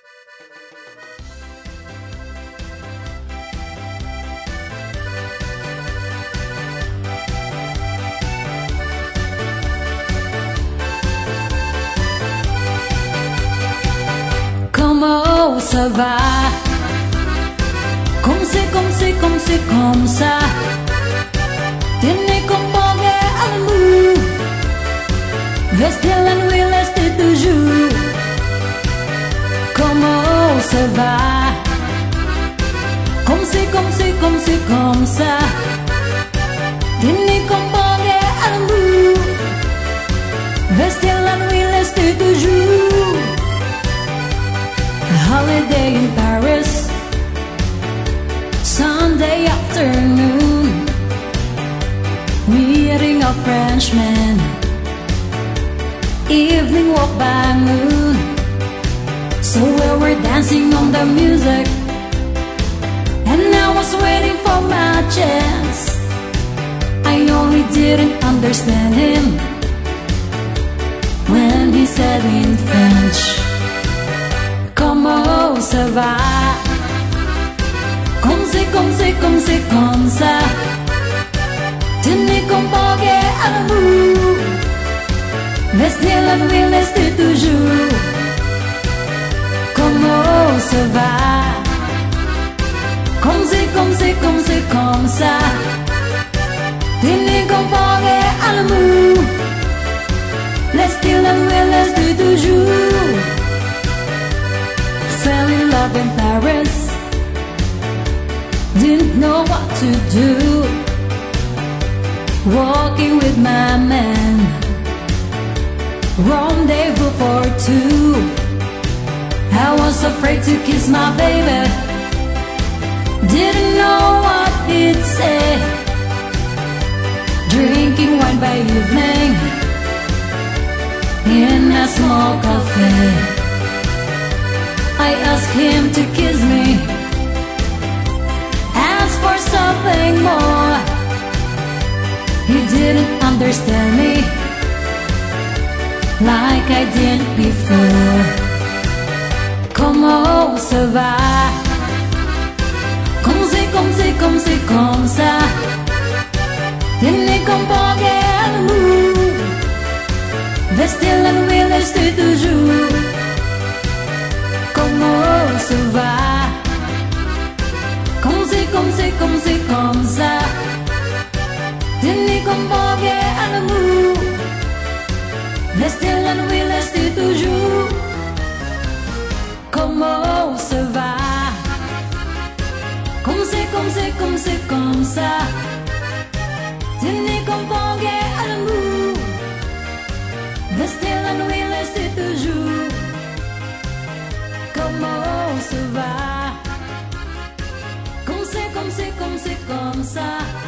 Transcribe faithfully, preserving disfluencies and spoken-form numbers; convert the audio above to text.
Comment ça va? Comme c'est, comme c'est, comme c'est comme ça. Tiene como que algo. Vestir la nuit, rester toujours. Comment ça va? Comme c'est, comme c'est, comme c'est comme ça. Tiene como que algo. Vestir la nuit, rester toujours. Holiday in Paris, Sunday afternoon, meeting a Frenchman, evening walk by moon. So we were dancing on the music, and I was waiting for my chance. I only didn't understand him when he said in French, comment ça va? Comme c'est, comme c'est, comme c'est comme ça. Tenez comme poche à vous. Vestir la nuit, rester toujours. Comment ça va? Comme c'est, comme c'est, comme c'est comme ça. Tenez comme poche à vous. Vestir la nuit, rester toujours. Fell in love in Paris, didn't know what to do. Walking with my man, rendezvous for two. I was afraid to kiss my baby, didn't know what he'd say. Drinking wine by evening in a small cafe, I asked him to kiss me, asked for something more. He didn't understand me like I did before. Comment ça va? Comme c'est, comme c'est, comme c'est comme ça. Tiene comme poche à l'amour. Vestir la nuit, rester toujours. Comment ça va? Comme c'est, comme c'est, comme c'est comme ça. Tenez comme poche à l'amour. Vestir la nuit, rester toujours. Comment ça va? Comme c'est, comme c'est, comme c'est comme ça. Tenez comme poche à l'amour. Vestir la nuit, rester toujours. Comment ça va? Comme c'est, comme c'est, comme c'est comme ça.